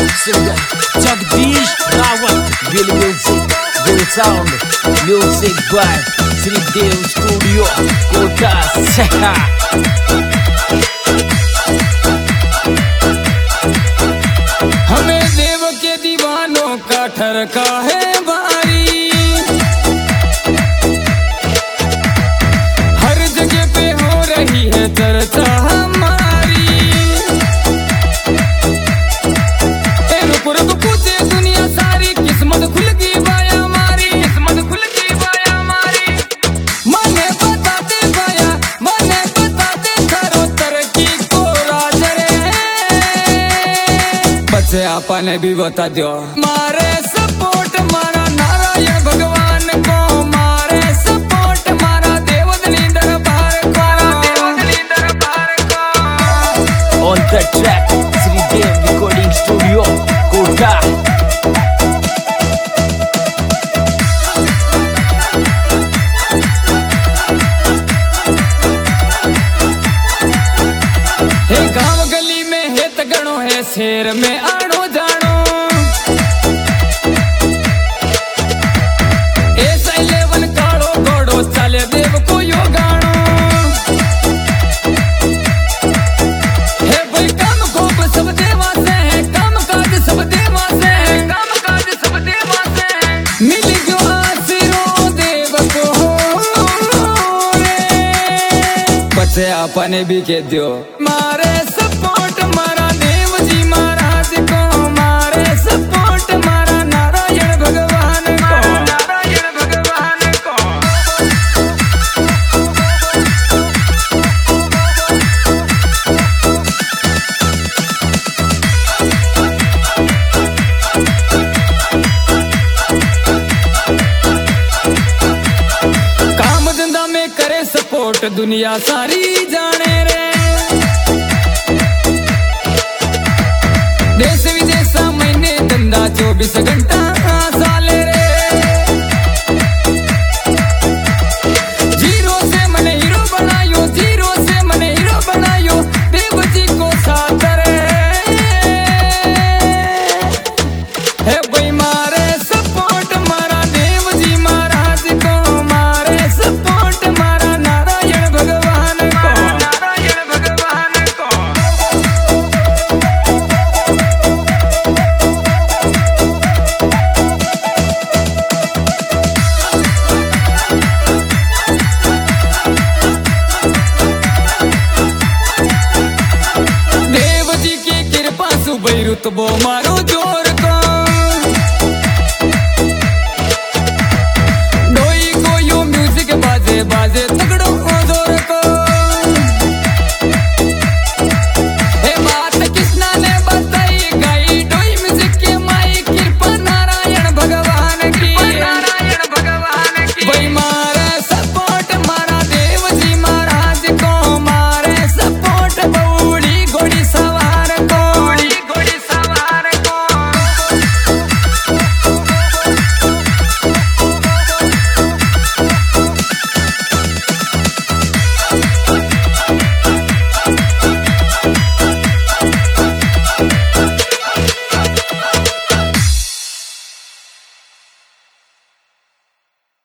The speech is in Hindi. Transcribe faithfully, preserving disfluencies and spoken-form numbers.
singer Jagdish Rawat. Real music, real sound. Music by Sri Dev Studio, Kota. हमें देव के दीवानों का ठरका है भारी, हर जगह पे हो रही है चर्चा हमारी। ए रुक रुक पूछे दुनिया सारी, किस्मत खुल गई बाया हमारी, किस्मत खुल गई बाया हमारी। मने बताते बाया, मने बताते करो तरक्की को राज रे, बच्चे आपने भी बता दो। मारे सपोर्ट मारा नारायण भगवान को, मारे सपोर्ट मारा देवदली दरबार को, देवदली दरबार को। On the track, Sri Dev Recording Studio, Kota. हे गांव गली में है तगड़ो है, शेर में आड़ो जानो। ऐसा इलेवन काड़ो घोड़ो चले देव को यो गानो। हे भाई काम खूब सब देवा से है, काम काज सब देवा से है, काम काज सब देवा से है। मिल गयो आशीरो देव को रे, बच्चे आपने भी कह दियो। मारे सपोर्ट मारा देव जी महाराज को, मारे सपोर्ट मारा नारायण भगवान को, नारायण भगवान को। काम धंधा में करे सपोर्ट दुनिया सारी जाने रे, देश विदेश महीने धंधा चौबीस घंटा साले रे। जीरो से मने हीरो बनायो, जीरो से मने हीरो बनायो, देव जी को साथ रे। हे भाई मारे सपोर्ट मारा देव जी महाराज को, मारे सपोर्ट मारा नारायण भगवान को, नारायण भगवान को। देव जी की कृपा सुबह रुतबो मारो जोर